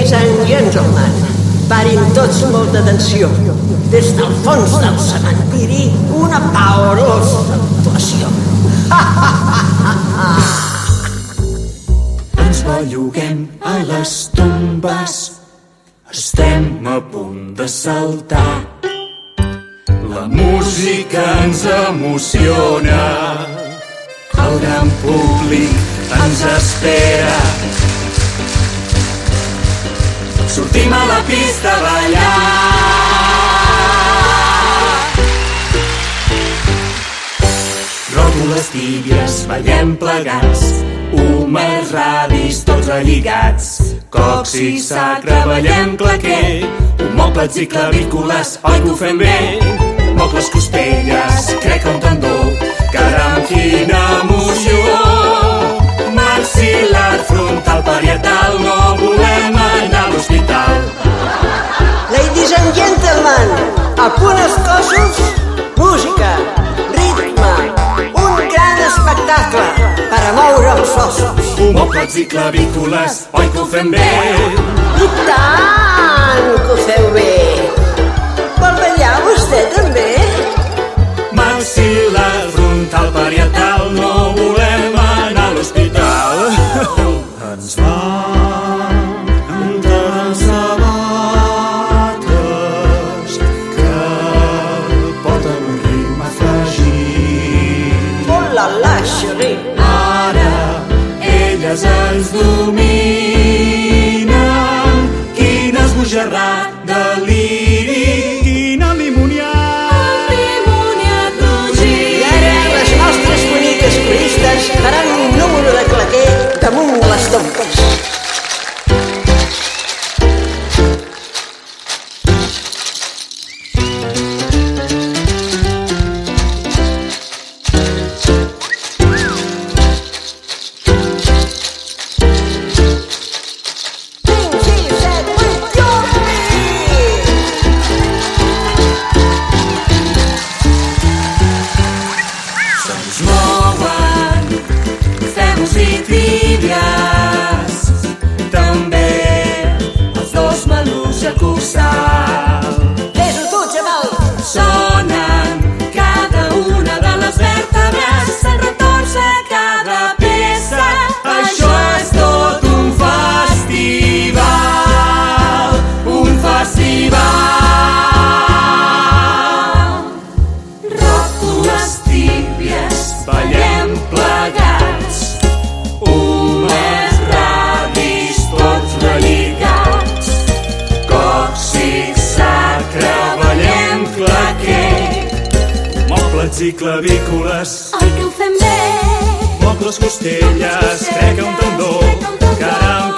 Ladies and gentlemen, parin tots molta atenció. Des del fons del cementiri, una paurosa actuació. Ens belluguem a les tombes, estem a punt de saltar. La música ens emociona, el gran públic ens espera. Sortim a la pista a ballar. Ròtules tíbies, ballem plegats, humers, radis, tots relligats. Cocs i sacre, ballem claquer, homòplats i clavícules, oi que ho fem bé? Mocles, costelles, crec un tendó, caram, quina emoció. Maxil·lar, frontal, parietal, no volem anar a l'hospital. Ladies and gentlemen, a punt els cossos, música, ritme, un gran espectacle per a moure els ossos. Homòplats i clavícules, oi que ho fem bé? I tant que ho feu bé. Vol ballar vostè també? Maxil·lar, frontal, parietal, no volem anar a l'hospital. Ens van entrar els sabates que porten un ritme afegit. Oh la la, xerri. Ara elles ens dominen. Quina esbojarrat, deliri, quina limoniat. I ara les nostres boniques coristes faran un número de claquer damunt de les tombes. Se'ns mouen feus i tíbies, també els dos malucs i el coxal. Fes-ho tu, xaval! Sonen cada una de les vèrtebres, se'n retorça cada peça. Això és tot un festival, un festival. Ròtules tíbies, ballem plegats, humers, radis, tots relligats. Còccix, sacre, ballem claquer, mobles i clavícules, Oi que ho fem bé? mobles, costelles, crec que un tendó, caram,